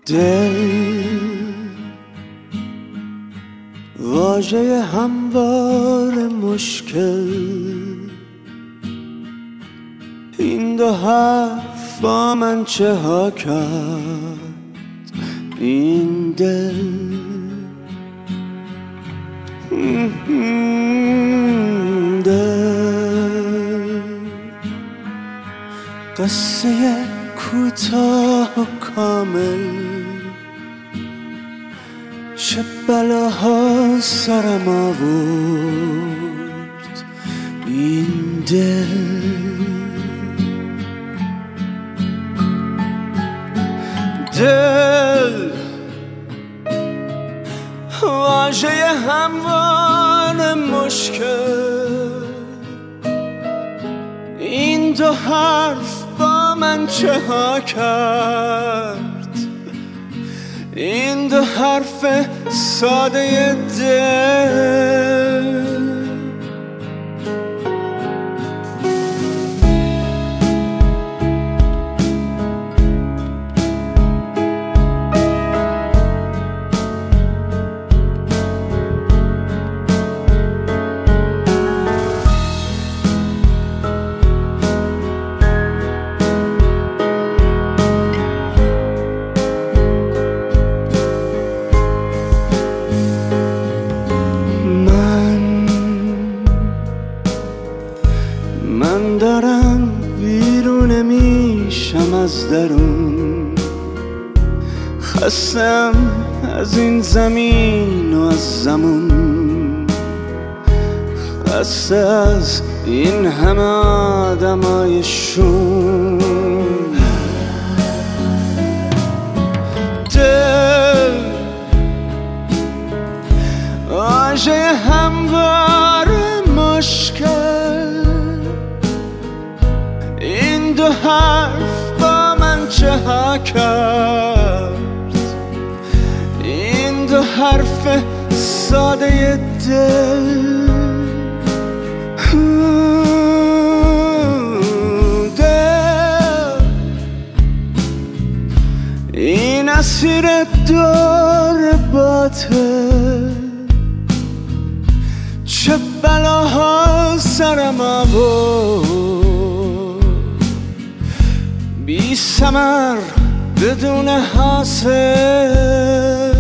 دل واژه هموار مشکل، این دو حرف با من چه ها کرد این دل. دل قصه کوتاه و کامل، چه بلاها سرم آورد این دل. دل واژه هموار مشکل، این دو حرف با من چه ها کرد این دو حرف ساده دل. من دارم بیرون میشم از درون، خستم از این زمین و از زمون، خسته از این همه آدمای شوم. دل واژه هموار مشکل، این دو حرف با من چه ها کرد این دو حرف ساده دل. دل این اسیر دور باطل، چه بلاها سرم آورد بی ثمر بدون حاصل.